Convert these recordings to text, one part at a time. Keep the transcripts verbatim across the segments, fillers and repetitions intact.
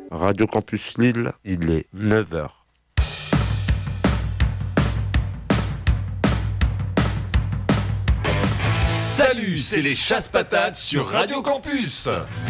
Radio Campus Lille, il est neuf heures. Salut, c'est les Chasse-Patates sur Radio Campus.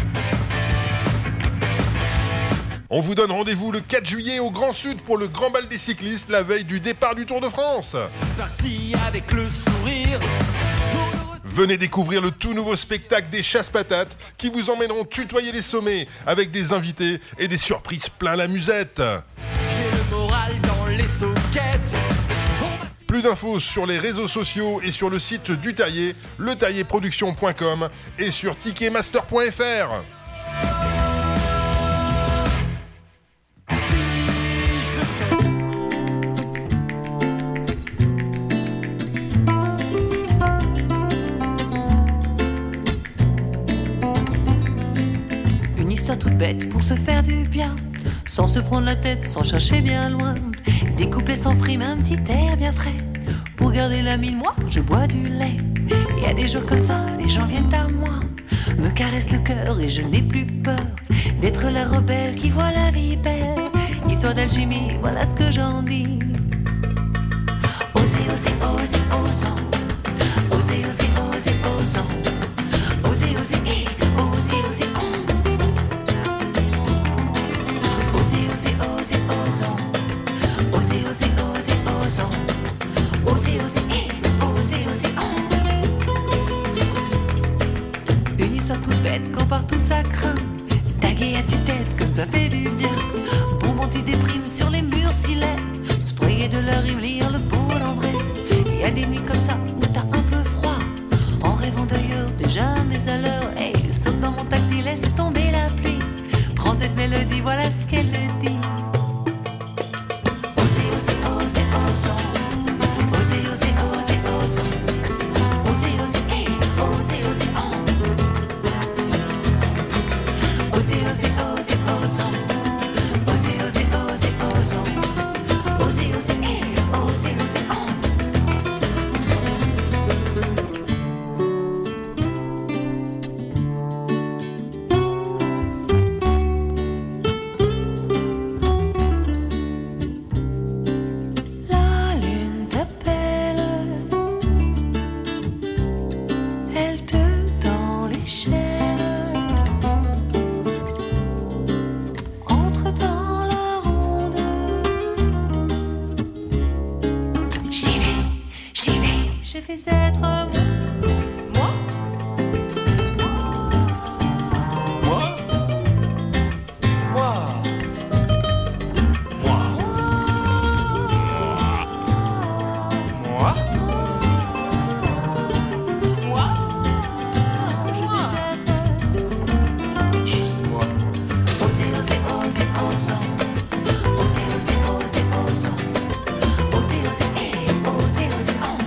On vous donne rendez-vous le quatre juillet au Grand Sud pour le Grand Bal des cyclistes, la veille du départ du Tour de France. Parti avec le sourire. Venez découvrir le tout nouveau spectacle des Chasse-Patates qui vous emmèneront tutoyer les sommets avec des invités et des surprises plein la musette. J'ai le moral dans les soquettes. Plus d'infos sur les réseaux sociaux et sur le site du Taillé, le taillé production point com et sur ticketmaster point f r. Une histoire toute bête pour se faire du bien, sans se prendre la tête, sans chercher bien loin. Des couplets sans frime, un petit air bien frais. Pour garder la mine, moi, je bois du lait. Il y a des jours comme ça, les gens viennent à moi, me caressent le cœur et je n'ai plus peur d'être la rebelle qui voit la vie belle. Histoire d'alchimie, voilà ce que j'en dis. Osez, osez, osez, osons. Osez, osez, osez, osons. Osez, osez, eh, osez, osez, on. Osez, osez, osez, osons. Osez, osez, osez, osons. Osez, osez, eh, osez, osez, on. Une histoire toute bête quand partout ça craint. Taguer à tue-tête comme ça fait du bien. Bombe anti-déprime sur les murs si laids. Sprayer de la rime, lire le beau en vrai. Il y a des nuits comme ça où t'as un peu froid, en rêvant d'ailleurs, t'es jamais à l'heure. Hey, saute dans mon taxi, laisse tomber la pluie. Prends cette mélodie, voilà ce qu'elle te dit. Osez, osez, osez, osons. Osez, osez, osez, osons. Osez, osez, hey, osez, osez, on. Osez, osez, osez, osons. Osez, osez, osez, osons. Osez, osez, hey, osez, osez, on. La lune t'appelle, elle te tend l'échelle, entre dans la ronde. J'y vais, j'y vais, je vais être moi. Moi, Moi, moi, moi, moi, moi, je vais être juste moi. osez, osez, osez, osons. Osez, osez, osez, osons. Osez, osez, hey, osez, osez, on.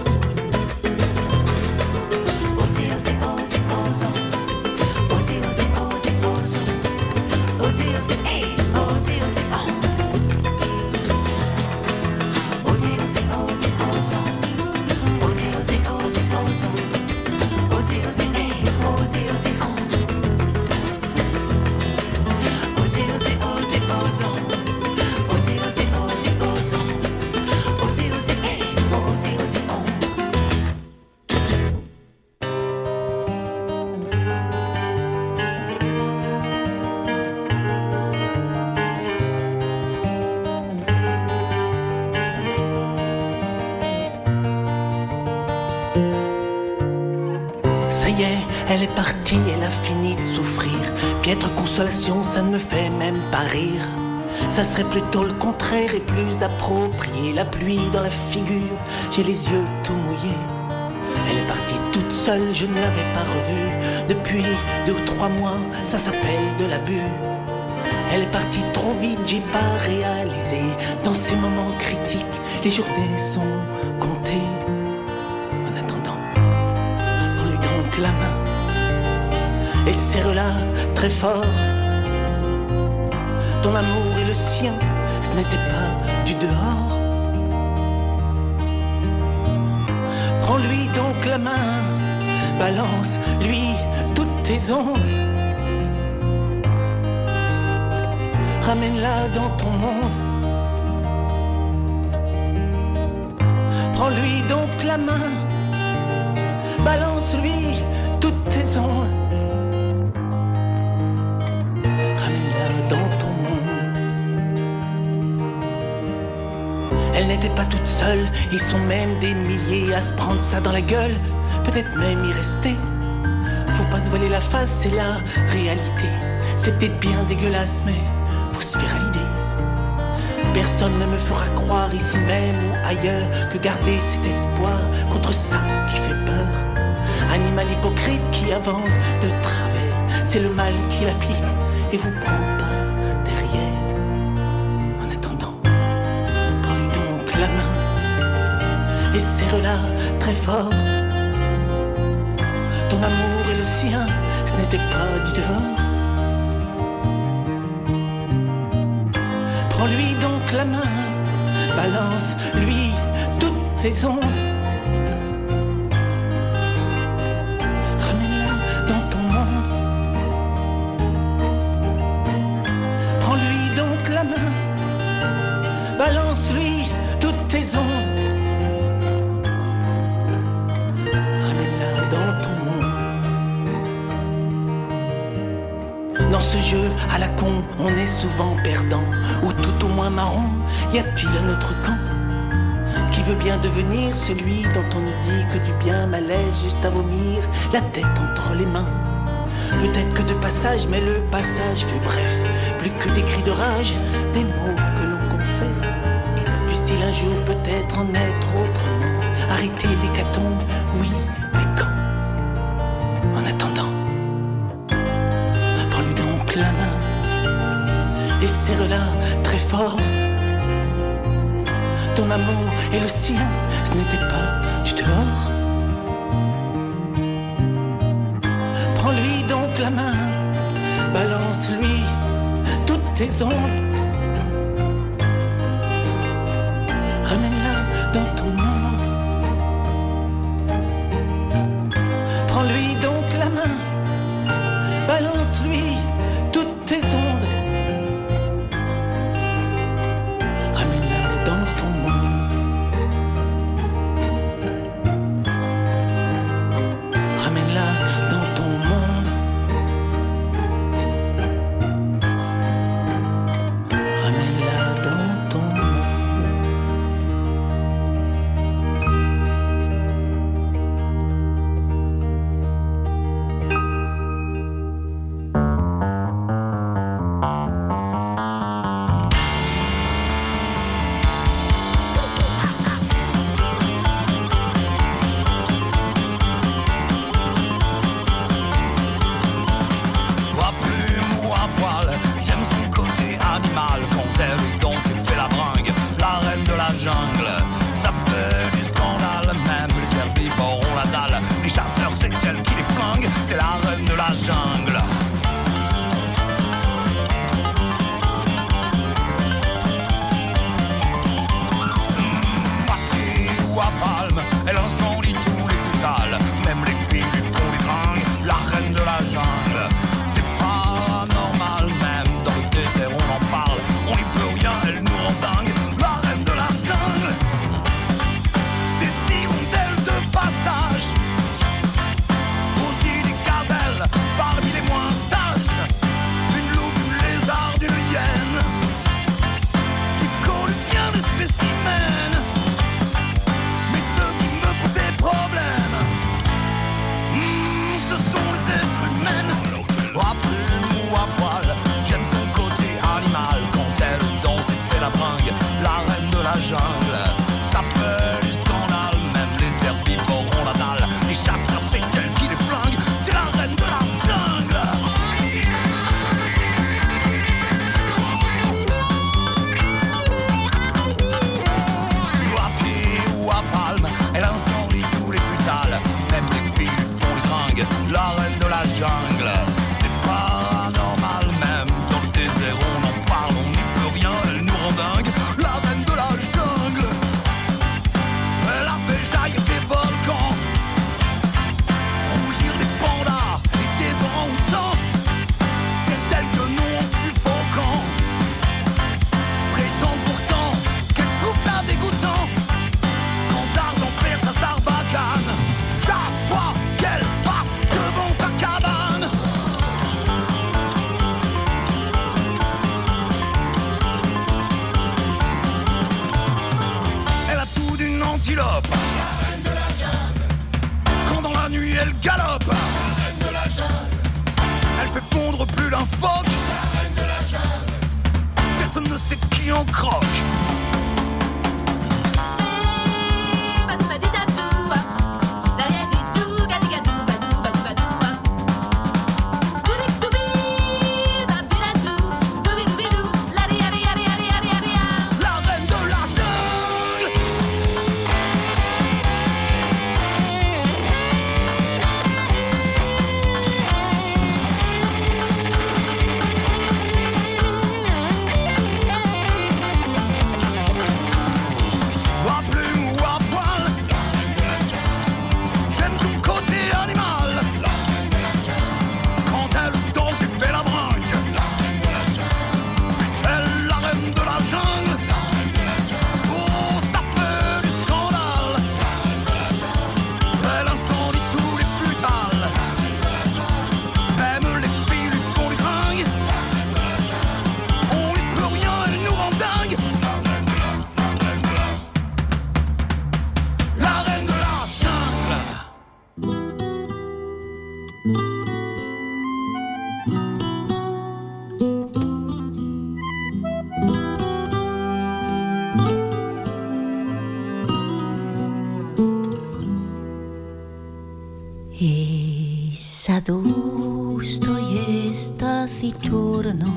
Osez, osez, osez, osons. Osez, osez, osez, osons. Osez, osez, hey, osez, osez, on. Osez, osez, osez, osons. Osez, osez, osez, osons. Osez, osez, hey, osez, osez, on. Osez, osez, osez, osons. Osez, osez, osez, osons. Osez, osez, hey, osez, osez, on. Ça y est, elle est partie, elle a fini de souffrir. Piètre consolation, ça ne me fait même pas rire. Ça serait plutôt le contraire et plus approprié. La pluie dans la figure, j'ai les yeux tout mouillés. Elle est partie toute seule, je ne l'avais pas revue depuis deux ou trois mois, ça s'appelle de l'abus. Elle est partie trop vite, j'ai pas réalisé. Dans ces moments critiques, les journées sont comptées. En attendant, prends-lui donc la main et serre-la très fort. Ton amour et le sien, ce n'était pas du dehors. Prends-lui donc la main, balance-lui toutes tes ondes. Ramène-la dans ton monde. Prends-lui donc la main. Balance-lui toutes tes ondes. Ramène-la dans ton monde. Elle n'était pas toute seule. Ils sont même des milliers à se prendre ça dans la gueule. Peut-être même y rester. Faut pas se voiler la face, c'est la réalité. C'est peut-être bien dégueulasse, mais faut se faire à l'idée. Personne ne me fera croire ici même ou ailleurs que garder cet espoir contre ça qui fait peur. Animal hypocrite qui avance de travers, c'est le mal qui la pique et vous prend par derrière. En attendant, prends-lui donc la main et serre-la très fort. Ton amour et le sien, ce n'était pas du dehors. Prends-lui donc la main, balance-lui toutes tes ondes. Ramène-la dans ton monde. Prends-lui donc la main, balance-lui toutes tes ondes. Ramène-la dans ton monde. Dans ce jeu à la con, on est souvent perdant, ou tout au moins marron. Y a-t-il un autre camp qui veut bien devenir celui dont on ne dit que du bien, malaise juste à vomir, la tête entre les mains? Peut-être que de passage, mais le passage fut bref, plus que des cris de rage, des mots que l'on confesse. Puisse-t-il un jour peut-être en être autrement? Arrêter l'hécatombe, oui, mais quand? En attendant, prends-lui donc la main et serre-la très fort. Ton amour et le sien, ce n'était pas du dehors. Prends-lui donc la main, balance-lui toutes tes ondes. Ramène-la dans ton monde. Prends-lui donc la main, balance-lui toutes tes ondes. Ramène-la dans ton monde. Ramène-la dans ton monde. d'un phoque. La reine de la jungle. Personne ne sait qui en croque. Dostoy es taciturno,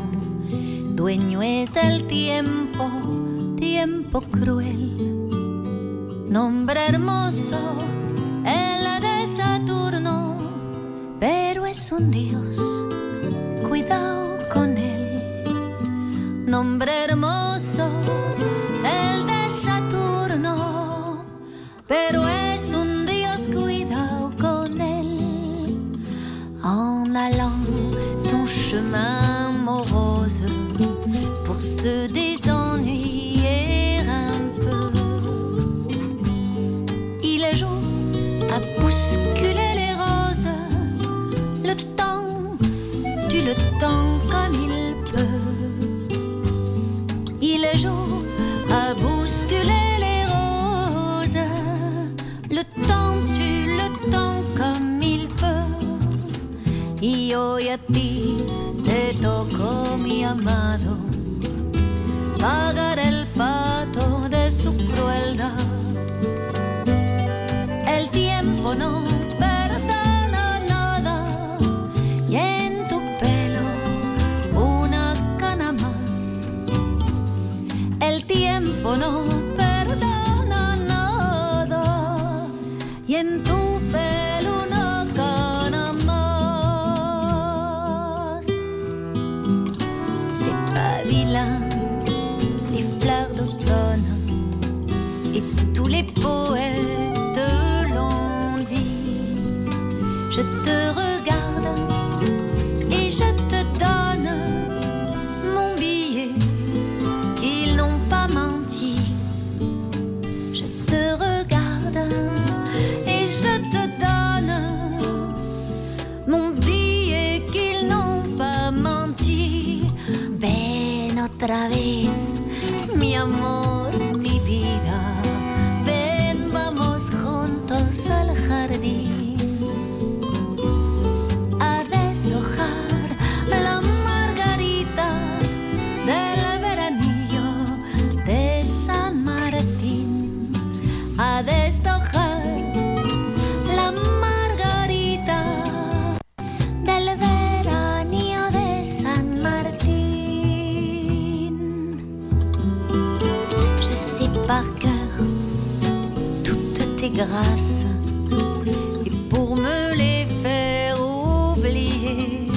dueño es del tiempo, tiempo cruel. Nombre hermoso, el de Saturno, pero es un dios, cuidado con él. Nombre hermoso, el de Saturno, pero es un dios, cuidado con él. En allant son chemin morose pour se désennuyer un peu, il joue à bousculer les roses. Le temps tue le temps comme il peut. Il joue à bousculer les roses. Le temps tue le temps comme il peut. Y hoy a ti te tocó, mi amado, pagar el pato de su crueldad. El tiempo no perdona nada y en tu pelo una cana más. El tiempo no perdona nada y en tu pelo una cana más. C'est pas vilain, les fleurs d'automne et tous les poètes l'ont dit. Je te regarde et je te donne mon billet, ils n'ont pas menti. Je te regarde et je te donne mon billet, qu'ils n'ont pas menti. Ven otra vez, mi amor, mi vida. Ven, vamos juntos al jardín a deshojar la margarita del veranillo de San Martín. A deshojar la margarita del veranillo de San Martín. Je sais par cœur toutes tes grâces, et pour me les faire oublier,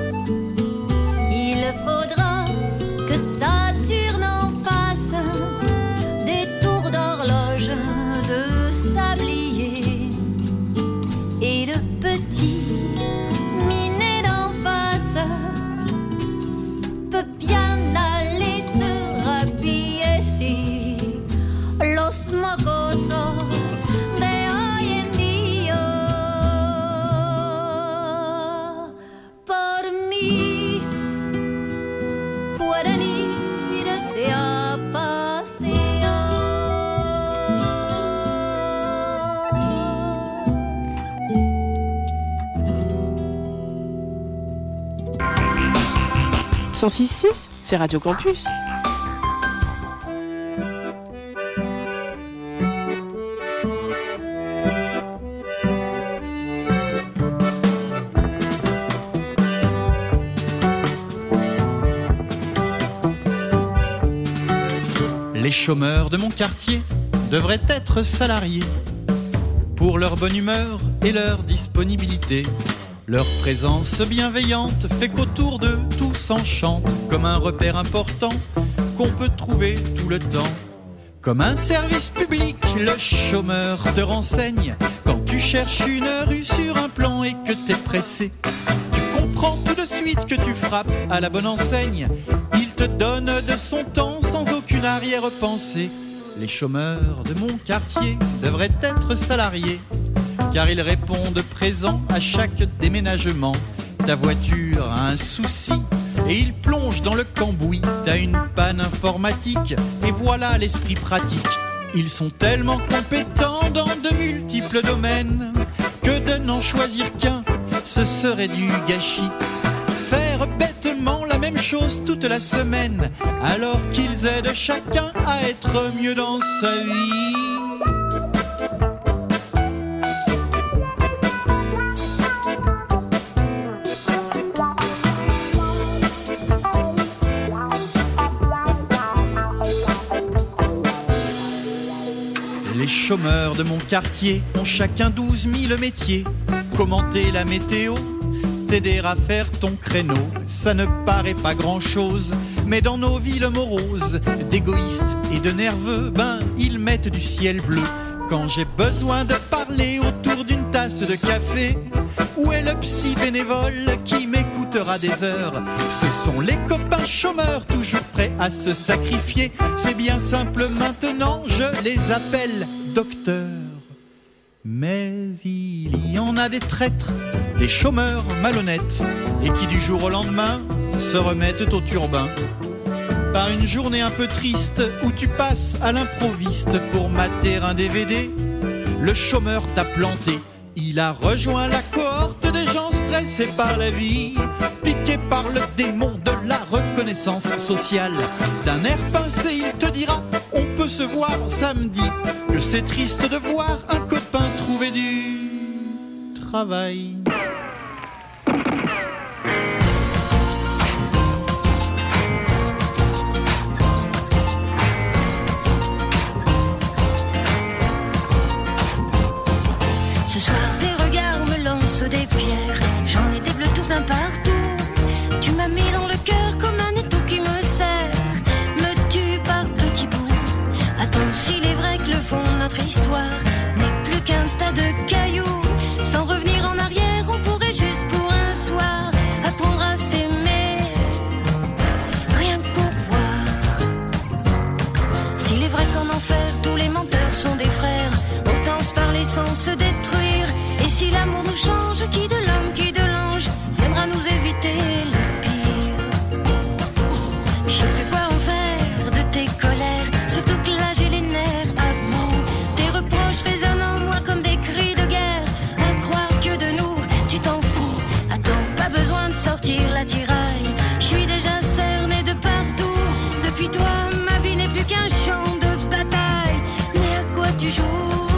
il faudra que Saturne en fasse des tours d'horloge de sablier, et le petit minet d'en face peut bien aller se rhabiller si los mocosos de hoy en día por mí cent six virgule six, c'est Radio Campus. Les chômeurs de mon quartier devraient être salariés pour leur bonne humeur et leur disponibilité. Leur présence bienveillante fait qu'autour d'eux tout s'enchante, comme un repère important qu'on peut trouver tout le temps. Comme un service public, le chômeur te renseigne quand tu cherches une rue sur un plan et que t'es pressé. Tu comprends tout de suite que tu frappes à la bonne enseigne. Il te donne de son temps sans aucune arrière-pensée. Les chômeurs de mon quartier devraient être salariés, car ils répondent présents à chaque déménagement. Ta voiture a un souci et ils plongent dans le cambouis. T'as une panne informatique et voilà l'esprit pratique. Ils sont tellement compétents dans de multiples domaines que de n'en choisir qu'un, ce serait du gâchis. Faire bêtement la même chose toute la semaine, alors qu'ils aident chacun à être mieux dans sa vie. Les chômeurs de mon quartier ont chacun douze mille métiers. Commenter la météo, t'aider à faire ton créneau, ça ne paraît pas grand-chose, mais dans nos villes moroses, d'égoïstes et de nerveux, ben, ils mettent du ciel bleu. Quand j'ai besoin de parler autour d'une tasse de café, où est le psy bénévole qui m'écoutera des heures? Ce sont les copains chômeurs toujours prêts à se sacrifier. C'est bien simple maintenant, je les appelle docteurs. Mais il y en a des traîtres, des chômeurs malhonnêtes, et qui du jour au lendemain se remettent au turbin. Par une journée un peu triste où tu passes à l'improviste pour mater un D V D, le chômeur t'a planté. Il a rejoint la cohorte des gens stressés par la vie, piqués par le démon de la reconnaissance sociale. D'un air pincé, il te dira « On peut se voir samedi », que c'est triste de voir un copain trouver du travail. Ce soir tes regards me lancent des pierres, j'en ai des bleus tout plein partout. Tu m'as mis dans le cœur comme un étau qui me serre, me tue par petits bouts. Attends, s'il est vrai que le fond de notre histoire n'est plus qu'un tas de cailloux, sans revenir en arrière, on pourrait juste pour un soir apprendre à s'aimer, rien que pour voir. S'il est vrai qu'en enfer tous les menteurs sont des frères, autant se parler sans se détruire. Et si l'amour nous change, qui de l'homme, qui de l'ange viendra nous éviter le pire? Je sais plus quoi en faire de tes colères, surtout que là j'ai les nerfs à bout. Tes reproches résonnent en moi comme des cris de guerre, à croire que de nous tu t'en fous. Attends, pas besoin de sortir la tiraille, je suis déjà cerné de partout. Depuis toi ma vie n'est plus qu'un champ de bataille, mais à quoi tu joues?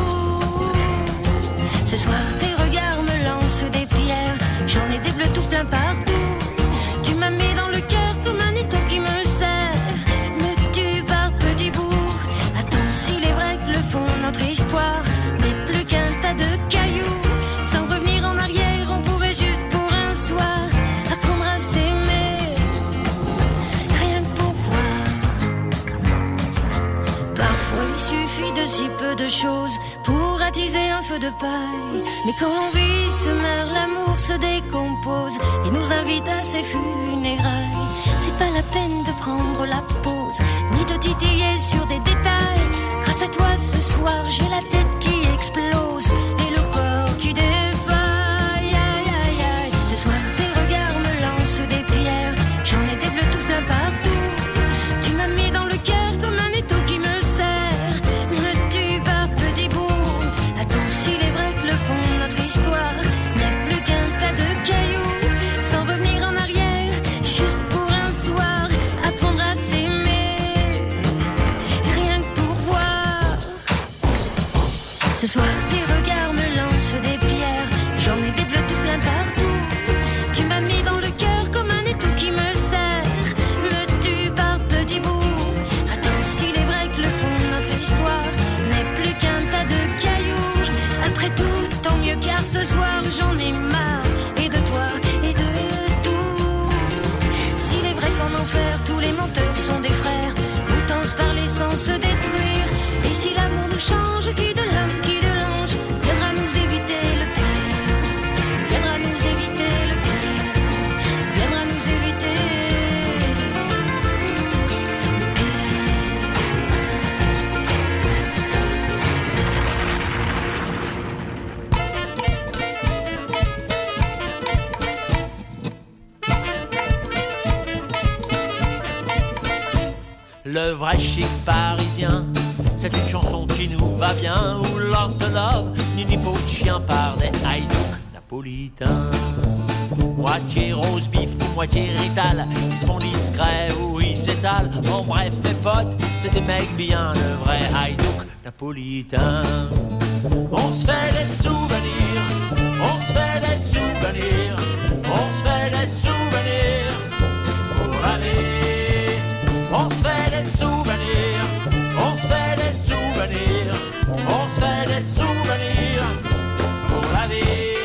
Ce soir tes regards me lancent des pierres, j'en ai des bleus tout plein partout. Tu m'as mis dans le cœur comme un étau qui me serre, me tue par petits bouts. Attends, s'il est vrai que le fond de notre histoire n'est plus qu'un tas de cailloux, sans revenir en arrière, on pourrait juste pour un soir apprendre à s'aimer, rien que pour voir. Parfois il suffit de si peu de choses pour attiser un feu de paille, mais quand l'envie se meurt, l'amour se décompose et nous invite à ses funérailles. C'est pas la peine de prendre la pause, ni de titiller sur des détails. Grâce à toi ce soir, j'ai la tête qui explose et le corps qui défaille. Aïe, aïe, aïe. Ce soir tes regards me lancent des pierres, j'en ai des bleus tout plein partout. Tu m'as mis dans le cœur comme un étau qui me serre, me tue par petits bouts. Attends, s'il est vrai que le fond de notre histoire n'est plus qu'un tas de cailloux, sans revenir en arrière, juste pour un soir Ce soir tes regards me lancent des pierres, j'en ai des bleus tout plein partout. Tu m'as mis dans le cœur comme un étau qui me serre, me tue par petits bouts. Attends, s'il est vrai que le fond de notre histoire n'est plus qu'un tas de cailloux, après tout, tant mieux car ce soir j'en ai marre, et de toi et de tout. S'il est vrai qu'en enfer tous les menteurs sont des frères, nous tensent parler sans se détruire. Et si l'amour nous change, qui de l'homme, qui de l'ange, viendra nous éviter le pire, viendra nous éviter le pire, viendra nous éviter le pire. Le vrai chic parisien, c'est une chanson qui nous va bien, où Lord de Love, Nini peau de chien par des haïdouks napolitains. Moitié rose bif ou moitié rital, ils se font discrets ou ils s'étalent. En bref, mes potes, c'est des mecs bien, le vrai haïdouk napolitain. On se fait des souvenirs, on se fait des souvenirs, on se fait des souvenirs pour la vie. On se fait des souvenirs, on se fait des souvenirs, on se fait des souvenirs pour la vie.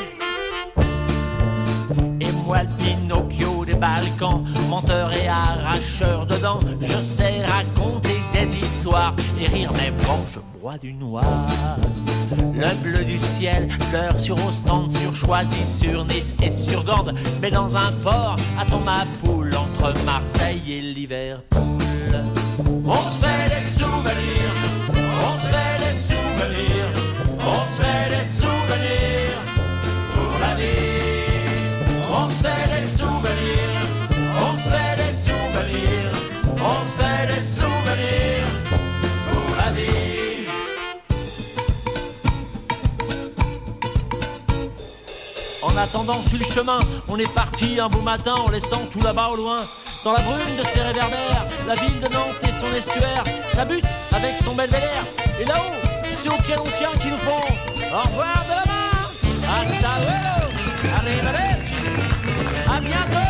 Et moi le Pinocchio des Balkans, menteur et arracheur de dents, je sais raconter des histoires et rire même quand je bois du noir. Le bleu du ciel pleure sur Ostende, sur Choisy, sur Nice et sur Gand, mais dans un port attend ma poule entre Marseille et Liverpool. On se fait des souvenirs, on se fait des souvenirs, on se fait des souvenirs pour la vie. On se fait des souvenirs, on se fait des souvenirs, on se fait des souvenirs pour la vie. En attendant sur le chemin, on est parti un beau matin en laissant tout là-bas au loin. Dans la brume de ses réverbères, la ville de Nantes et son estuaire, ça bute avec son belvédère. Et là-haut, c'est au canon tien qui nous font au revoir de demain. Hasta luego, arrivederci, à bientôt.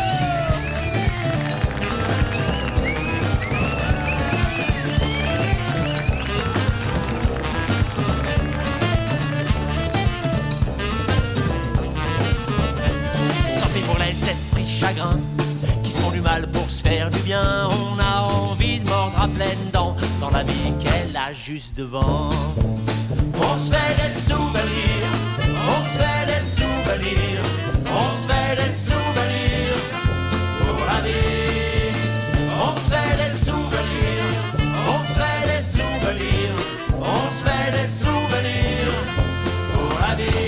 Tant pis pour les esprits chagrins qui se font du mal pour se faire du bien. On a envie de mordre à pleines dents dans la vie qu'elle a juste devant. On se fait des souvenirs, on se fait des souvenirs, on se fait des souvenirs pour la vie. On se fait des souvenirs, on se fait des souvenirs, on se fait des souvenirs pour la vie.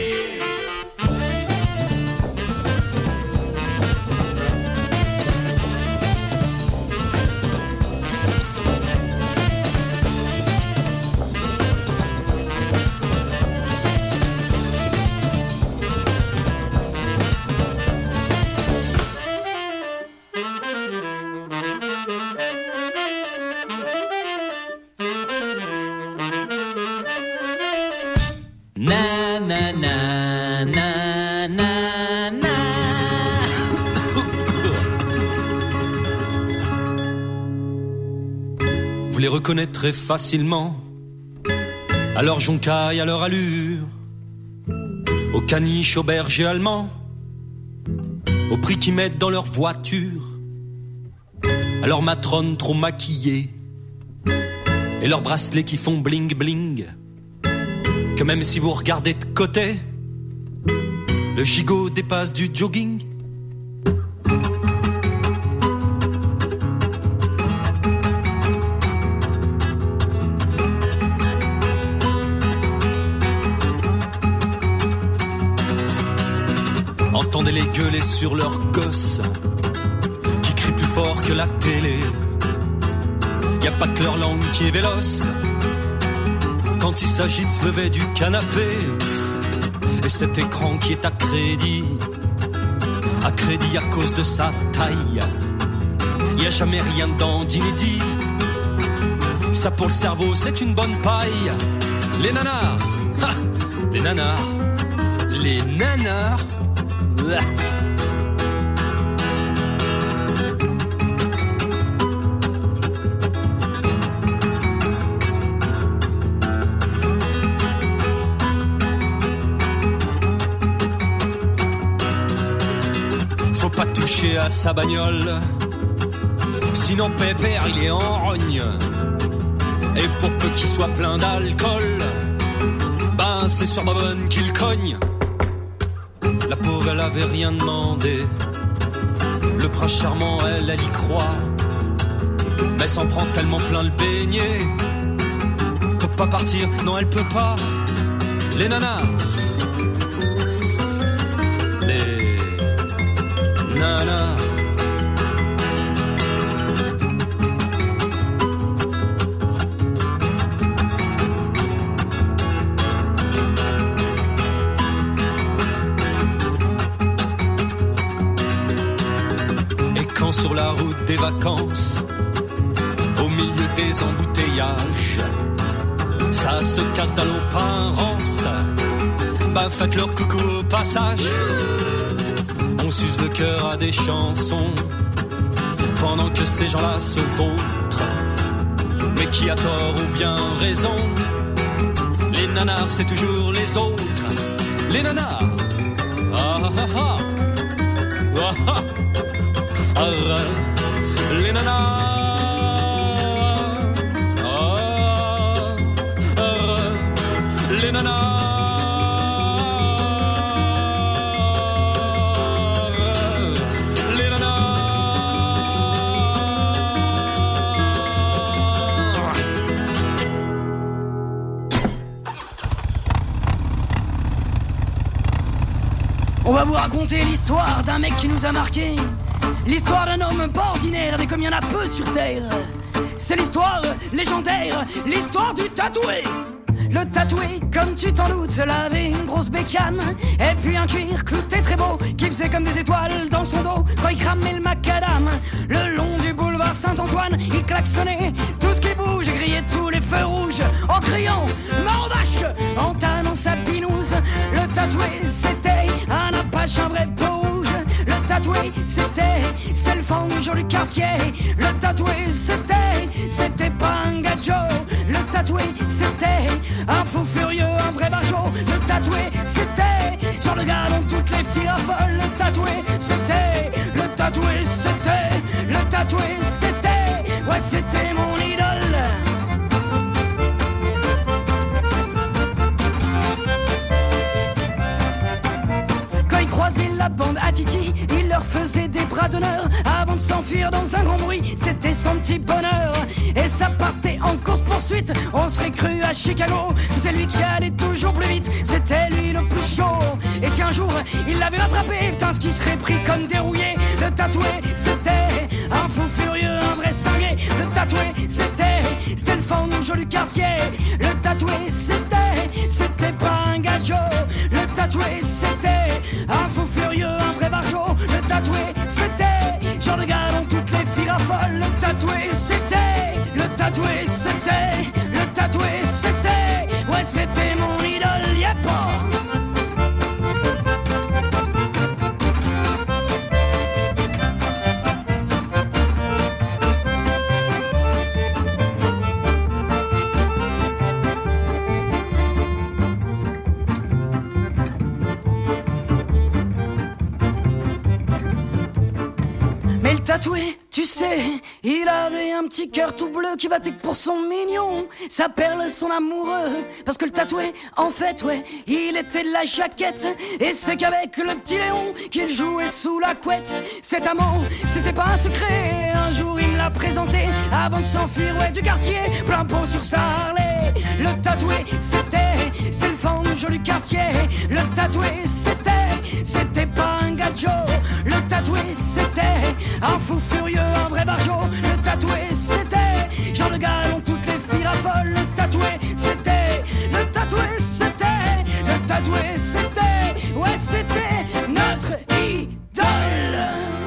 Na na na na na na. Vous les reconnaîtrez facilement à leur joncaille, à leur allure, aux caniches, aux bergers allemands, au prix qu'ils mettent dans leur voiture, à leurs matrones trop maquillées et leurs bracelets qui font bling bling. Que même si vous regardez de côté, le gigot dépasse du jogging. Entendez-les gueuler sur leurs gosses qui crient plus fort que la télé. Y a pas que leur langue qui est véloce quand il s'agit de se lever du canapé. Et cet écran qui est à crédit, à crédit à cause de sa taille. Y a jamais rien dedans d'inédit. Ça pour le cerveau c'est une bonne paille. Les nanas, Ha, les nanars, les nanars. Ouah. Faut pas toucher à sa bagnole, sinon pépère il est en rogne. Et pour peu qu'il soit plein d'alcool, ben c'est sur ma bonne qu'il cogne. La pauvre elle avait rien demandé, le prince charmant elle, elle y croit. Mais s'en prend tellement plein le beignet, peut pas partir, non elle peut pas. Les nanas, les nanas. Sur la route des vacances, au milieu des embouteillages, ça se casse dans l'eau pain rance. Bah faites leur coucou au passage. On s'use le cœur à des chansons pendant que ces gens-là se vautrent. Mais qui a tort ou bien raison? Les nanars c'est toujours les autres. Les nanars, ah ah ah, ah ah. Arrête, les nanas, ah, arrête, les nanas, arrête, les nanas. On va vous raconter l'histoire d'un mec qui nous a marqué. L'histoire d'un homme pas ordinaire, mais comme il y en a peu sur terre. C'est l'histoire légendaire, l'histoire du tatoué. Le tatoué, comme tu t'en doutes, il avait une grosse bécane et puis un cuir clouté très beau qui faisait comme des étoiles dans son dos quand il cramait le macadam. Le long du boulevard Saint-Antoine, il klaxonnait tout ce qui bouge et grillait tous les feux rouges en criant « Mort vache !» en tannant sa binouse. Le tatoué, c'était un apache, un vrai peau rouge. Le tatoué, c'était, c'était le fangeau du quartier. Le tatoué, c'était, c'était pas un gadjo. Le tatoué, c'était un fou furieux, un vrai barjot. Le tatoué, c'était genre le gars dont toutes les filles affolent. Le tatoué, c'était, le tatoué, c'était, le tatoué, c'était, ouais, c'était mon idole. Croiser la bande à Titi, il leur faisait des bras d'honneur avant de s'enfuir dans un grand bruit, c'était son petit bonheur. Et ça partait en course poursuite, on serait cru à Chicago. C'est lui qui allait toujours plus vite, c'était lui le plus chaud. Et si un jour il l'avait rattrapé, putain ce qui serait pris comme dérouillé. Le tatoué c'était un fou furieux, un vrai cinglé. Le tatoué c'était, c'était le fangeau du quartier. Le tatoué c'était, c'était pas un gadjo. Le tatoué c'était un fou furieux, un vrai barjot. Le tatoué, c'était genre le gars dont toutes les filles raffolent. Le tatoué, c'était, le tatoué, c'était, le tatoué, c'était, ouais, c'était mon idole, y'a pas. Tatoué, tu sais, il avait un petit cœur tout bleu qui battait que pour son mignon, sa perle, son amoureux. Parce que le tatoué, en fait, ouais, il était de la jaquette. Et c'est qu'avec le petit Léon qu'il jouait sous la couette. Cet amant, c'était pas un secret. Un jour il me l'a présenté avant de s'enfuir, ouais, du quartier, plein pot sur sa Harley. Le tatoué, c'était, c'était le fangeau du quartier. Le tatoué, c'était, c'était pas un gadjo. Le tatoué, c'était un fou furieux, un vrai barjot. Le tatoué, c'était genre le gars dont toutes les filles raffolent. Le tatoué, c'était, le tatoué, c'était, le tatoué, c'était, ouais, c'était notre idole.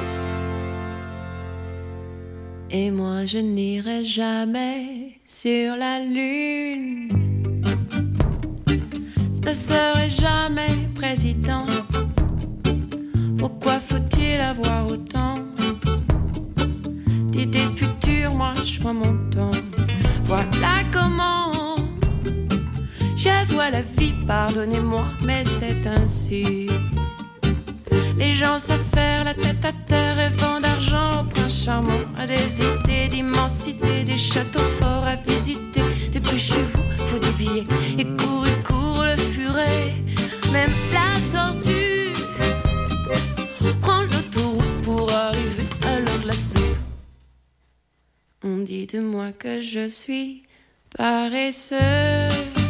Et moi je n'irai jamais sur la lune. ne serai jamais président. Pourquoi faut-il avoir autant d'idées futures? Moi je vois mon temps. Voilà comment je vois la vie, pardonnez-moi, mais c'est ainsi. Les gens savent faire la tête à terre, rêvant d'argent au prince charmant, à des idées d'immensité, des châteaux forts à visiter. Depuis chez vous, faut des billets, et court, et court le furet, même la tortue prend l'autoroute pour arriver à l'heure de la soupe. On dit de moi que je suis paresseux.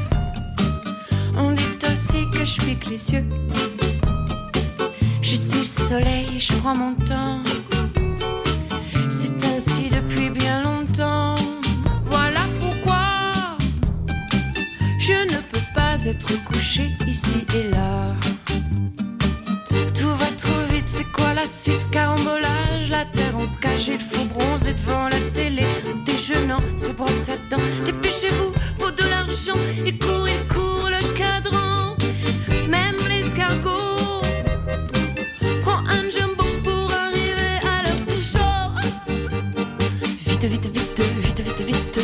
On dit aussi que je pique les yeux. Je suis le soleil et je prends mon temps. C'est ainsi depuis bien longtemps. Voilà pourquoi je ne peux pas être couché ici et là. Tout va trop vite, c'est quoi la suite? Carambolage, la terre en cage, il faut bronzer devant la télé. Déjeunant, se brosse à dents. Dépêchez-vous, faut de l'argent. Il court, il court le cadran. Même l'escargot prend un jumbo pour arriver à l'heure du jour. Vite, vite, vite, vite, vite, vite.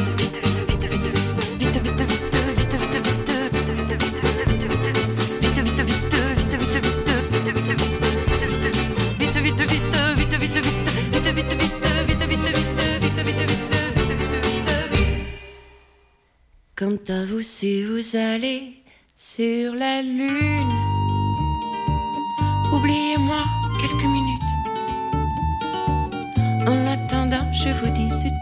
Quant à vous, si vous allez sur la lune, oubliez-moi quelques minutes. En attendant, je vous dis zut,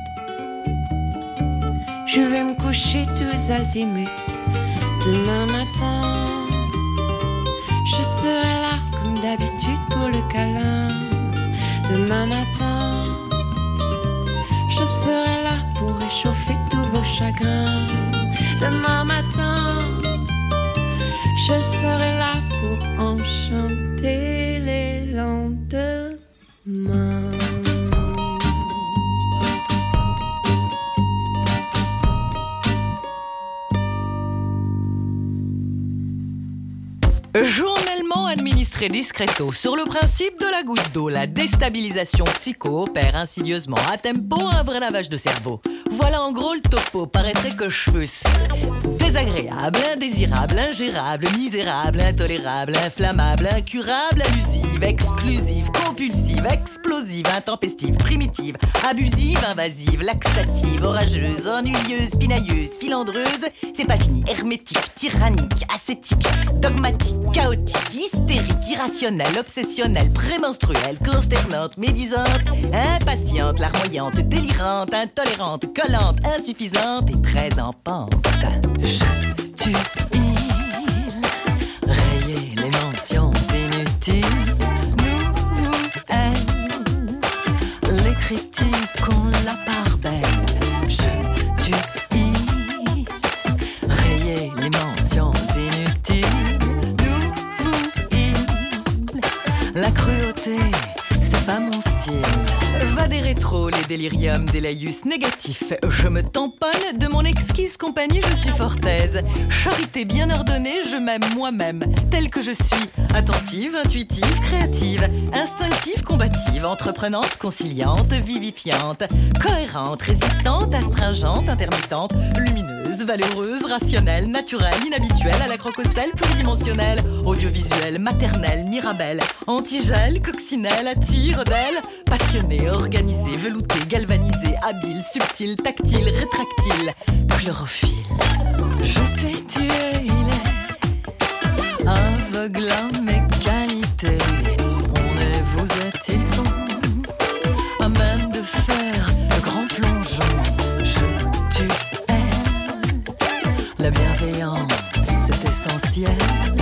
je vais me coucher tous azimuts. Demain matin, je serai là comme d'habitude pour le câlin. Demain matin, je serai là pour réchauffer tous vos chagrins. Demain matin, je serai là pour enchanter les lendemains. Journellement administré discreto, sur le principe de la goutte d'eau, la déstabilisation psycho opère insidieusement à tempo un vrai lavage de cerveau. Voilà en gros le topo, paraîtrait que je fusse désagréable, indésirable, ingérable, misérable, intolérable, inflammable, incurable, allusive, exclusive, compulsive, explosive, intempestive, primitive, abusive, invasive, laxative, orageuse, ennuyeuse, pinailleuse, filandreuse, c'est pas fini, hermétique, tyrannique, ascétique, dogmatique, chaotique, hystérique, irrationnelle, obsessionnelle, prémenstruelle, consternante, médisante, impatiente, larmoyante, délirante, intolérante, collante, insuffisante et très en pente. Je, tu, il, rayer les mentions inutiles, nous, elle, les critiques ont la part belle. Je, tu, il, rayer les mentions inutiles, nous, il, la cruauté, c'est pas mon style. Va des rétros, les déliriums, des laïus négatifs. Je me tamponne, de mon exquise compagnie, je suis fort aise. Charité bien ordonnée, je m'aime moi-même, telle que je suis. Attentive, intuitive, créative, instinctive, combative, entreprenante, conciliante, vivifiante, cohérente, résistante, astringente, intermittente, lumineuse, valeureuse, rationnelle, naturelle, inhabituelle, à la crococelle, pluridimensionnelle, audiovisuelle, maternelle, mirabelle, antigel, coccinelle, attire d'elle, passionnée, organisée, veloutée, galvanisée, habile, subtile, tactile, rétractile, chlorophylle. Je suis tué, il est aveugle à mes qualités. On est, vous êtes, ils sont à même de faire le grand plongeon. Je tue elle, la bienveillance, c'est essentiel.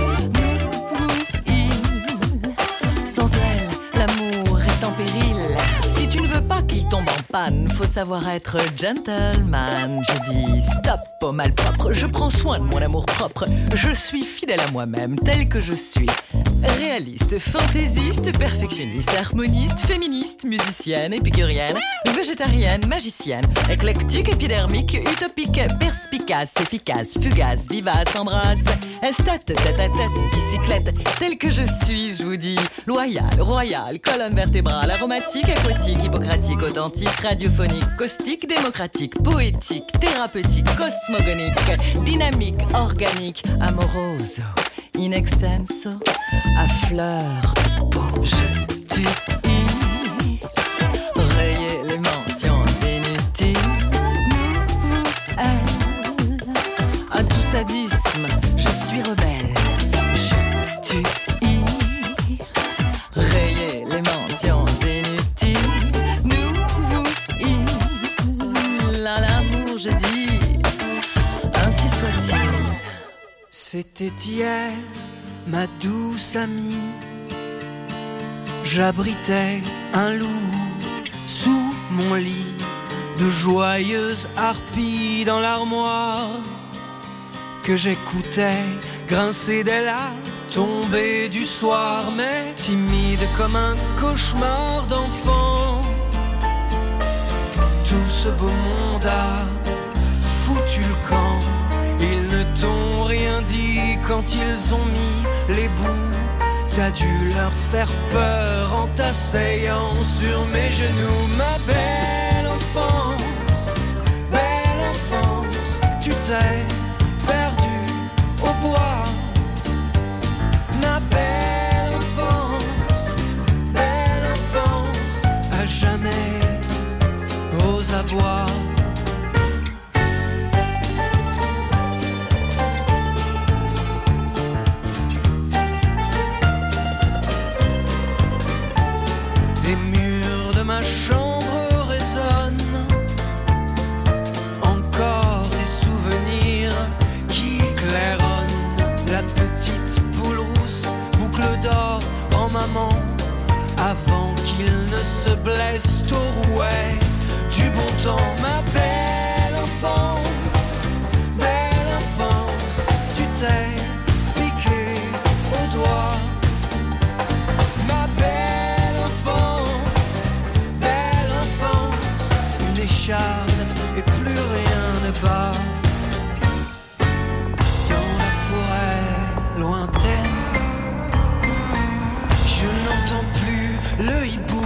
Sans elle, l'amour est en péril. Si tu ne veux pas qu'il tombe en panne, faut savoir être gentleman. Je dis stop au malpropre, je prends soin de mon amour propre. Je suis fidèle à moi-même, tel que je suis. Réaliste, fantaisiste, perfectionniste, harmoniste, féministe, musicienne, épicurienne, végétarienne, magicienne, éclectique, épidermique, utopique, perspicace, efficace, fugace, vivace, embrasse, esthète, tête à tête, bicyclette, telle que je suis, je vous dis, loyale, royale, colonne vertébrale, aromatique, aquatique, hippocratique, authentique, radiophonique, caustique, démocratique, poétique, thérapeutique, cosmogonique, dynamique, organique, amoroso, in extenso, à fleur de peau, je tue, rayer les mentions inutiles, nous, elle, à tout sadisme, je suis rebelle, je tue, rayer les mentions inutiles, nous, il, à l'amour, je dis, ainsi soit-il. C'était hier, ma douce amie, j'abritais un loup sous mon lit, de joyeuses harpies dans l'armoire, que j'écoutais grincer des lattes tombées du soir, mais timide comme un cauchemar d'enfant. Tout ce beau monde a foutu le camp. Ils ne t'ont rien dit quand ils ont mis les bouts. T'as dû leur faire peur en t'asseyant sur mes genoux. Ma belle enfance, belle enfance, tu t'es perdue au bois. Ma belle enfance, belle enfance, à jamais aux abois. Ma chambre résonne encore des souvenirs qui claironnent. La petite poule rousse, boucle d'or en maman, avant qu'il ne se blesse au rouet du bon temps. Ma belle enfance, belle enfance, tu t'es piqué au doigt. Ma belle enfance, et plus rien ne bat. Dans la forêt lointaine, je n'entends plus le hibou.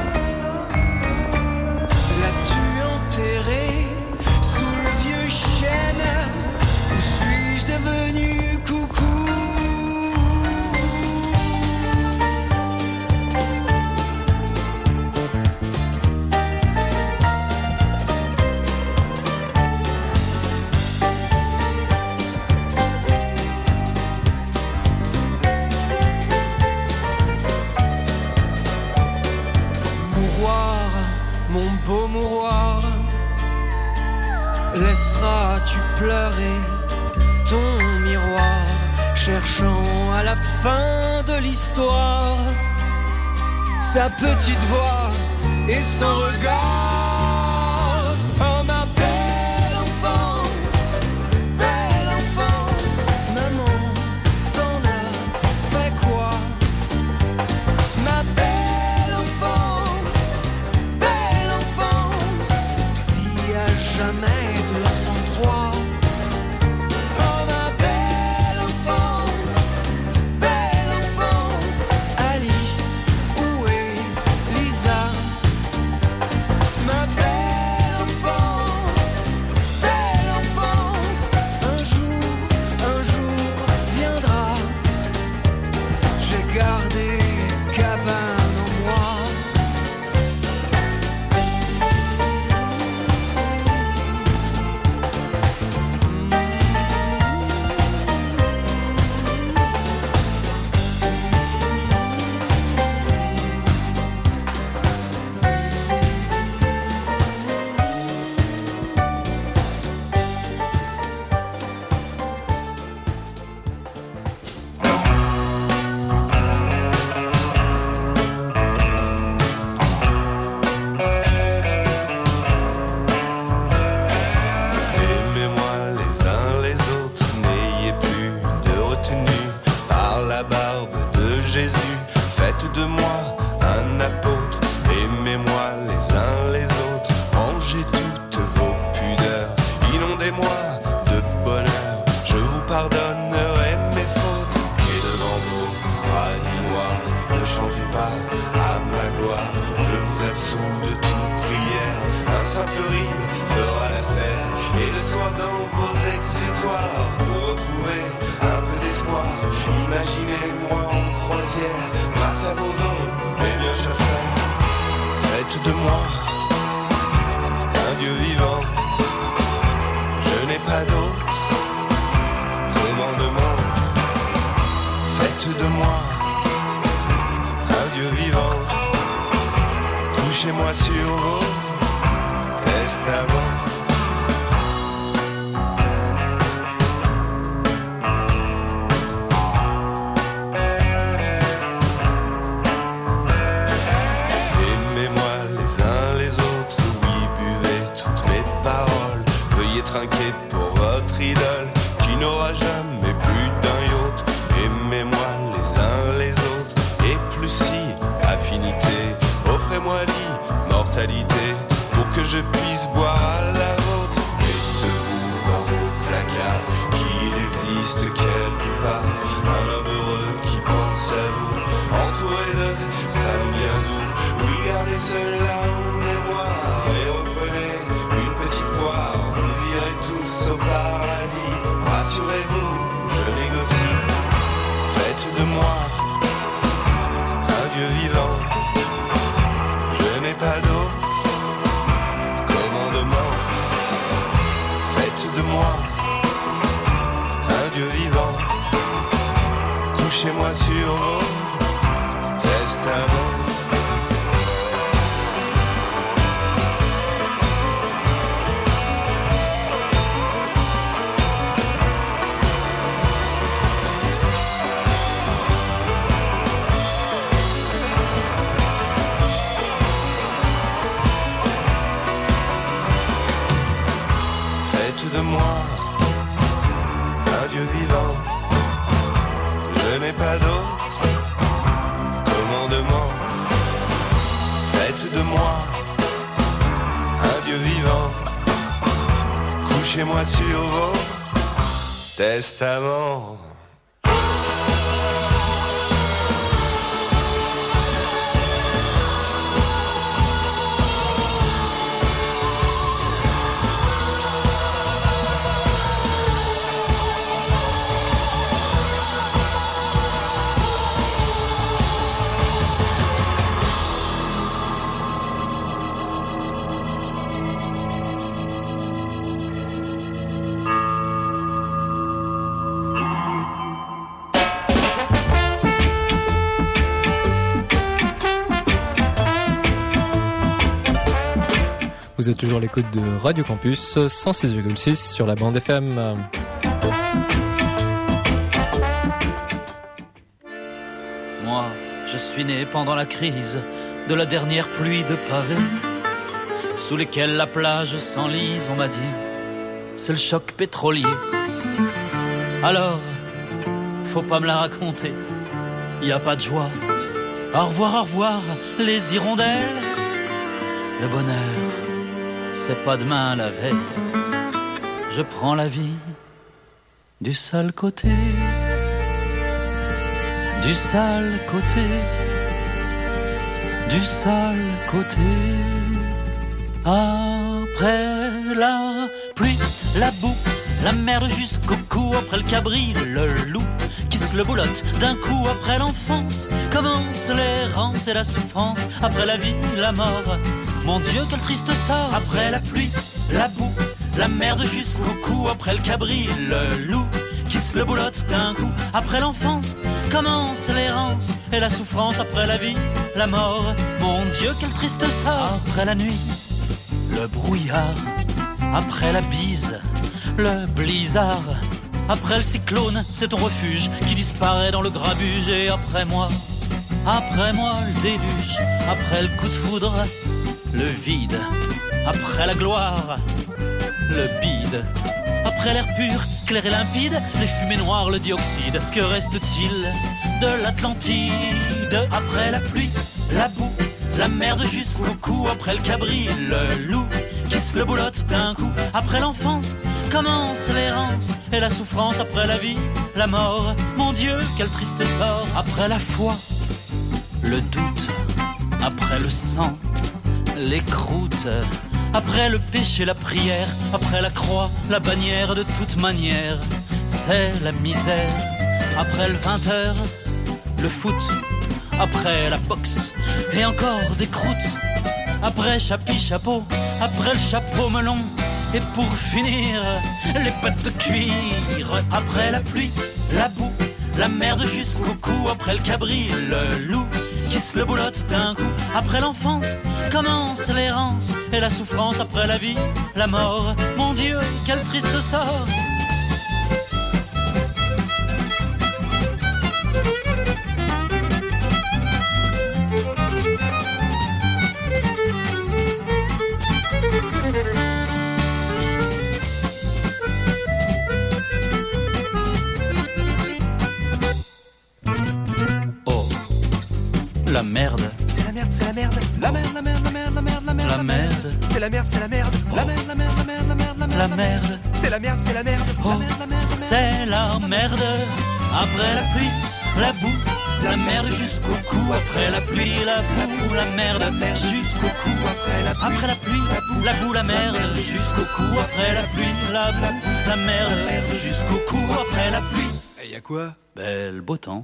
L'as-tu enterré sous le vieux chêne? Où suis-je devenu coucou? Mon beau mouroir, laisseras-tu pleurer ton miroir, cherchant à la fin de l'histoire sa petite voix et son regard? Oh ma belle enfance, belle enfance, maman, t'en as fait quoi? Ma belle enfance, jamais deux cent trois. Oh ma belle enfance, belle enfance, Alice, où est Lisa? Ma belle enfance, belle enfance, un jour, un jour viendra. J'ai gardé cabane en moi. de moi un apôtre. Aimez-moi les uns les autres, rangez toutes vos pudeurs, inondez-moi de bonheur, je vous pardonnerai mes fautes. Et devant vos radis noirs, ne chantez pas à ma gloire, je vous absous de toute prière, un simple rime fera l'affaire. Et le soir dans vos exutoires, pour retrouver un peu d'espoir, imaginez-moi en croisière, grâce à vos dons, mes bien chers frères. Faites de moi un Dieu vivant, je n'ai pas d'autre commandement. Faites de moi un Dieu vivant, couchez-moi sur vos testaments. Trinquez pour votre idole qui n'aura jamais plus d'un yacht. Aimez-moi les uns les autres et plus si affinité. Offrez-moi l'immortalité pour que je puisse boire à la vôtre. Mettez-vous dans vos placards qu'il existe quelque part un homme heureux qui pense à vous, entouré de saints bien doux. Oui, gardez cela en mémoire et reprenez une petite poire. Tous au paradis, rassurez-vous, je négocie. Faites de moi un Dieu vivant, je n'ai pas d'autre commandement. Faites de moi un Dieu vivant, couchez-moi sur vos testaments. De moi un Dieu vivant, je n'ai pas d'autre commandement. Faites de moi un Dieu vivant, couchez-moi sur vos testaments. Vous êtes toujours à l'écoute de Radio Campus cent six virgule six sur la bande F M. Moi, je suis né pendant la crise de la dernière pluie de pavés, sous lesquels la plage s'enlise, on m'a dit, c'est le choc pétrolier. Alors, faut pas me la raconter, y a pas de joie. Au revoir, au revoir, les hirondelles. Le bonheur, c'est pas demain la veille. Je prends la vie du sale côté, du sale côté, du sale côté. Après la pluie, la boue, la merde jusqu'au cou, après le cabri, le loup qui se le boulotte d'un coup. Après l'enfance commence l'errance et la souffrance. Après la vie, la mort, mon Dieu quel triste sort. Après la pluie, la boue, la merde jusqu'au cou. Après le cabri, le loup qui se le boulotte d'un coup. Après l'enfance commence l'errance et la souffrance. Après la vie, la mort, mon Dieu quel triste sort. Après la nuit, le brouillard. Après la bise, le blizzard. Après le cyclone, c'est ton refuge qui disparaît dans le grabuge. Et après moi, après moi le déluge. Après le coup de foudre, le vide. Après la gloire, le bide. après l'air pur, clair et limpide, les fumées noires, le dioxyde. Que reste-t-il de l'Atlantide? Après la pluie, la boue, la merde jusqu'au cou, après le cabri, le loup qui se le boulotte d'un coup. Après l'enfance, commence l'errance et la souffrance. Après la vie, la mort, mon Dieu, quel triste sort. Après la foi, le doute, après le sang, les croûtes. Après le péché, la prière, après la croix, la bannière. De toute manière, c'est la misère. Après le vingt heures, le foot, après la boxe et encore des croûtes. Après chapi chapeau, après le chapeau melon, et pour finir, les pattes de cuir. Après la pluie, la boue, la merde jusqu'au cou, après le cabri, le loup qui se le boulotte d'un coup. Après l'enfance, commence l'errance et la souffrance. Après la vie, la mort, mon Dieu, quel triste sort. La merde, c'est la merde, c'est la merde, la merde, la merde, la merde, la merde, la merde, la merde, c'est la merde, c'est la merde, la merde, la merde, la merde, la merde, la merde, la merde, c'est la merde, c'est la merde, la merde, la merde, c'est la merde. Après la pluie, la boue, la merde jusqu'au cou. Après la pluie, la boue, la merde jusqu'au cou. Après la pluie, après la pluie, la boue, la merde jusqu'au cou. Après la pluie, la boue, la merde jusqu'au cou. Après la pluie, et y a quoi? Ben le beau temps.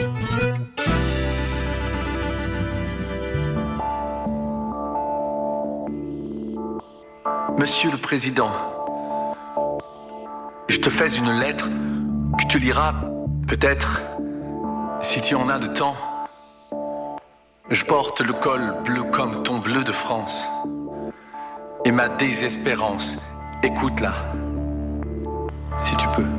Monsieur le Président, je te fais une lettre que tu liras peut-être si tu en as de temps. Je porte le col bleu comme ton bleu de France et ma désespérance, écoute-la si tu peux.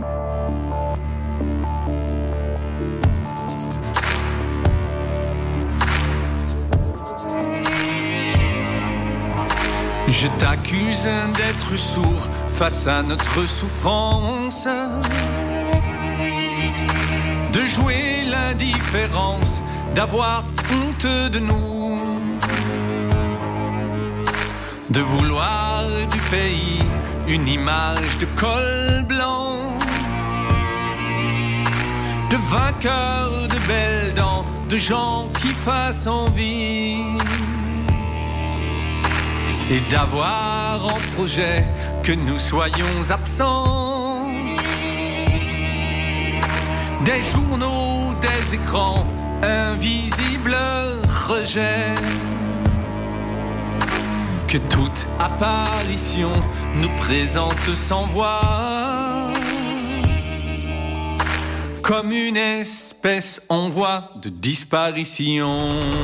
Je t'accuse d'être sourd face à notre souffrance, de jouer l'indifférence, d'avoir honte de nous, de vouloir du pays une image de col blanc, de vainqueurs de belles dents, de gens qui fassent envie. Et d'avoir en projet que nous soyons absents des journaux, des écrans, invisibles rejets. Que toute apparition nous présente sans voix comme une espèce en voie de disparition.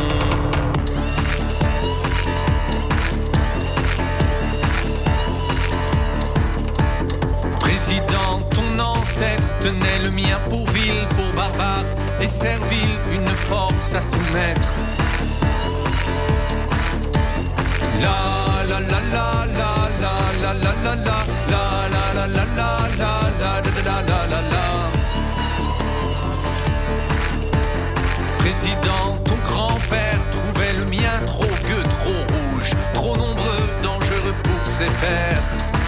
Président, ton ancêtre tenait le mien pour vil, pour barbare et servile, une force à soumettre. La la la la la la la la la la la la la la la la la la la. Président, ton grand-père trouvait le mien trop gueux, trop rouge, trop nombreux, dangereux pour ses pairs.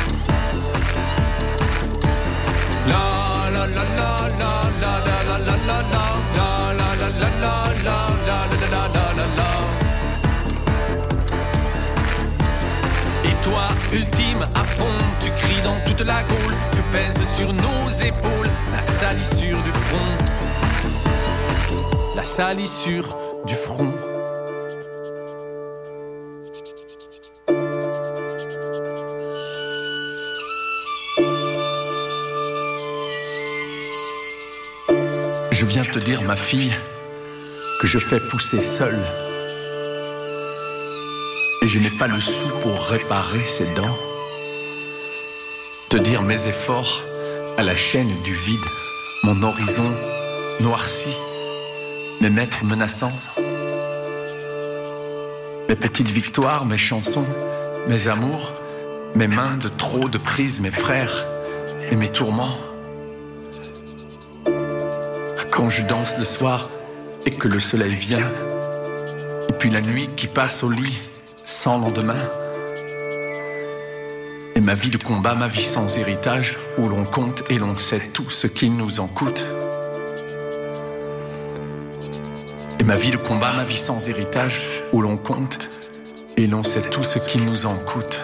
La la la la la la la la la la la la la la la la la la la la. Et toi, ultime à fond, tu cries dans toute la Gaule que pèse sur nos épaules la salissure du front, la salissure du front. Je viens te dire, ma fille, que je fais pousser seule. Et je n'ai pas le sou pour réparer ses dents. Te dire mes efforts à la chaîne du vide, mon horizon noirci, mes maîtres menaçants, mes petites victoires, mes chansons, mes amours, mes mains de trop de prises, mes frères, et mes tourments. Quand je danse le soir et que le soleil vient, et puis la nuit qui passe au lit sans lendemain. Et ma vie de combat, ma vie sans héritage, où l'on compte et l'on sait tout ce qu'il nous en coûte. Et ma vie de combat, ma vie sans héritage, où l'on compte et l'on sait tout ce qu'il nous en coûte.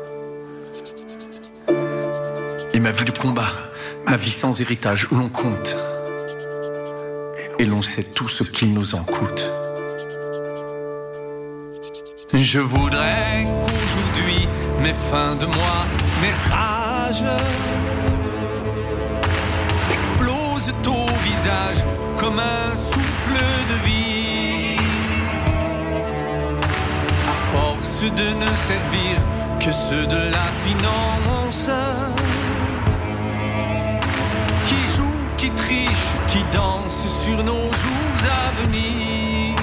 Et ma vie de combat, ma vie sans héritage, où l'on compte et l'on sait tout ce qu'il nous en coûte. Je voudrais qu'aujourd'hui mes fins de mois, mes rages explosent au visage comme un souffle de vie. À force de ne servir que ceux de la finance, qui jouent, qui trichent, qui dansent sur nos jours à venir.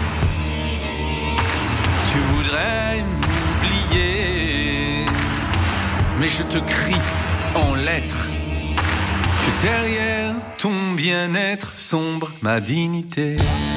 Tu voudrais m'oublier, mais je te crie en lettres que derrière ton bien-être sombre ma dignité.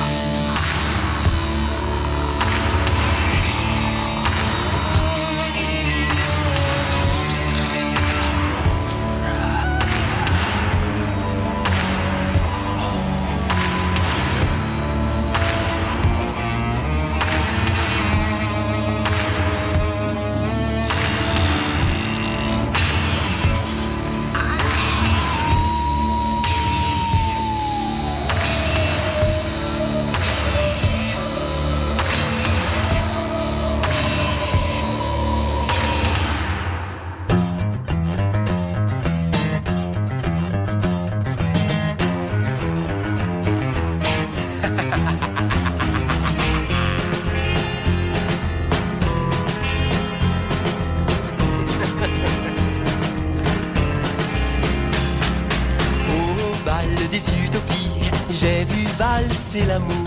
C'est l'amour,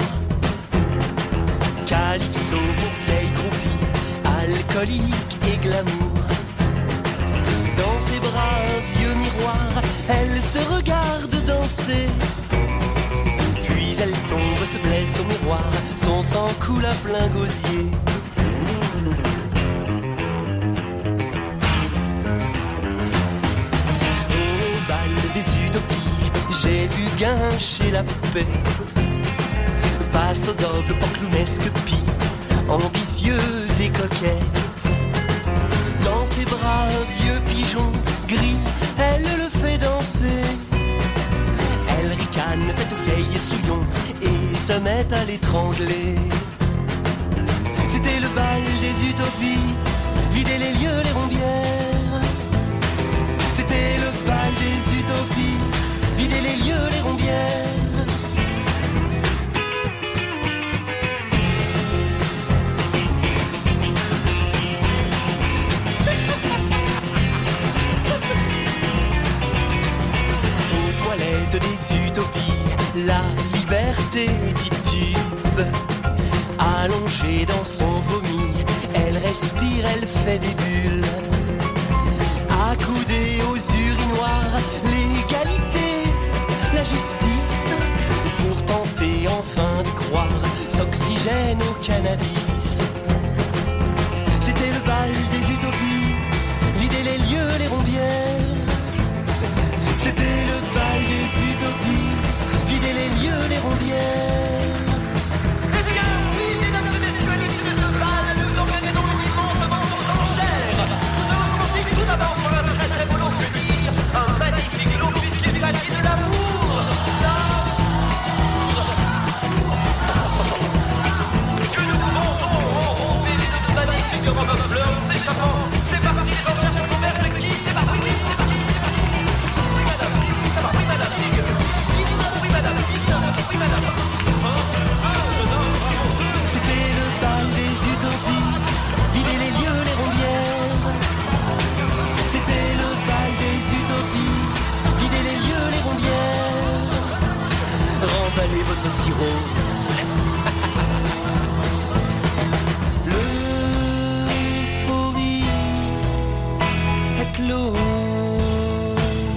calypso pour vieille groupie, alcoolique et glamour. Dans ses bras un vieux miroir, elle se regarde danser. Puis elle tombe, se blesse au miroir, son sang coule à plein gosier. Au bal des utopies, j'ai vu guincher la poupée. Passe au doble pour clownesque pie, ambitieuse et coquette. Dans ses bras un vieux pigeon gris, elle le fait danser. Elle ricane cette vieille souillon et se met à l'étrangler. C'était le bal des utopies, vider les lieux, les rombières. C'était le bal des utopies, vider les lieux, les rombières. Des utopies, la liberté titube. Allongée dans son vomi, elle respire, elle fait des bulles. Accoudée aux urinoirs, l'égalité, la justice, pour tenter enfin de croire, s'oxygène au cannabis. C'était le bal des utopies, vider les lieux, les rombières. C'était le bal des utopies, vider les lieux, les rombières. Eh bien, oui, mesdames et messieurs, à l'issue de ce bal, nous organisons immensement aux enchères. Nous allons commencer tout d'abord par un très très beau lot, que dis-je, un magnifique lot puisqu'il s'agit de l'amour. L'amour. Que nous pouvons enrober les deux magnifiques robes bleues s'échappant. C'est parti, les enchères sont ouvertes. Qui c'est parti, qui c'est parti. C'était le bal des utopies, vider les lieux, les rombières. C'était le bal des utopies, vider les lieux, les rombières. Remballez votre cirrhose. L'euphorie éclose.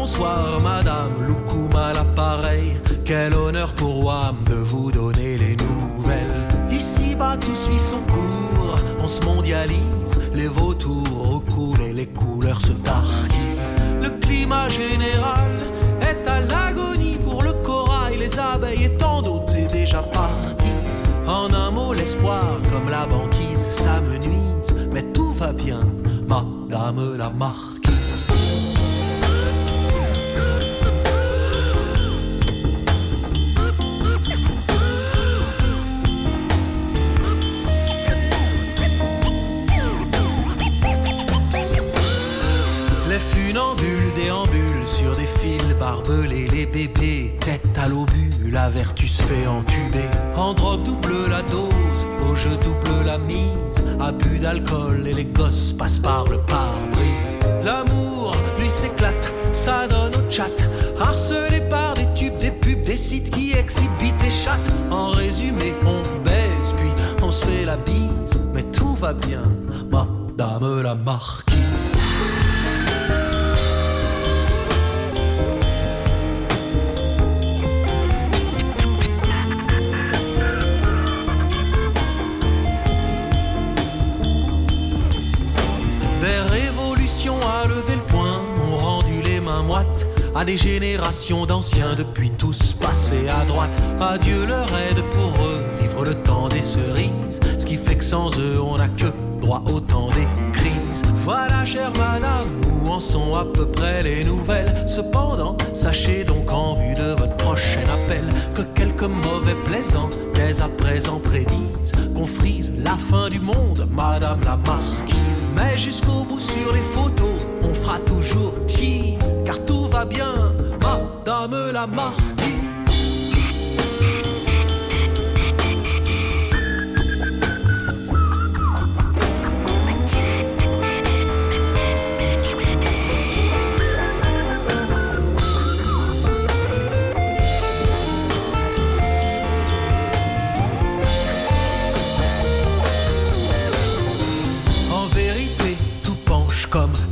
bonsoir madame, Loukoum à l'appareil. Quel honneur pour WAM de vous donner les nouvelles. Ici-bas tout suit son cours, on se mondialise, les vautours recoulent et les couleurs se tarquisent. Le climat général est à l'agonie pour le corail, les abeilles et tant d'autres, c'est déjà parti. En un mot, l'espoir, comme la banquise, ça me nuise, mais tout va bien, madame la marquise. Les funambules déambulent sur des fils barbelés, les bébés, tête à l'obus, la vertu se fait entuber. En drogue double la dose, au jeu double la mise, abus d'alcool et les gosses passent par le pare-brise. L'amour, lui s'éclate, ça donne au chat, harcelé par des tubes, des pubs, des sites qui excitent bite et chatte. En résumé, on baise puis on se fait la bise, mais tout va bien, madame la marquise. A levé le poing, ont rendu les mains moites à des générations d'anciens depuis tous passés à droite. Adieu leur aide pour revivre le temps des cerises, ce qui fait que sans eux on n'a que droit au temps des crises. Voilà chère madame, où en sont à peu près les nouvelles. Cependant, sachez donc en vue de votre prochain appel que quelques mauvais plaisants dès à présent prédisent qu'on frise la fin du monde, madame la marquise. Mais jusqu'au bout sur les photos, on fera toujours cheese, car tout va bien, madame la marquise. Comme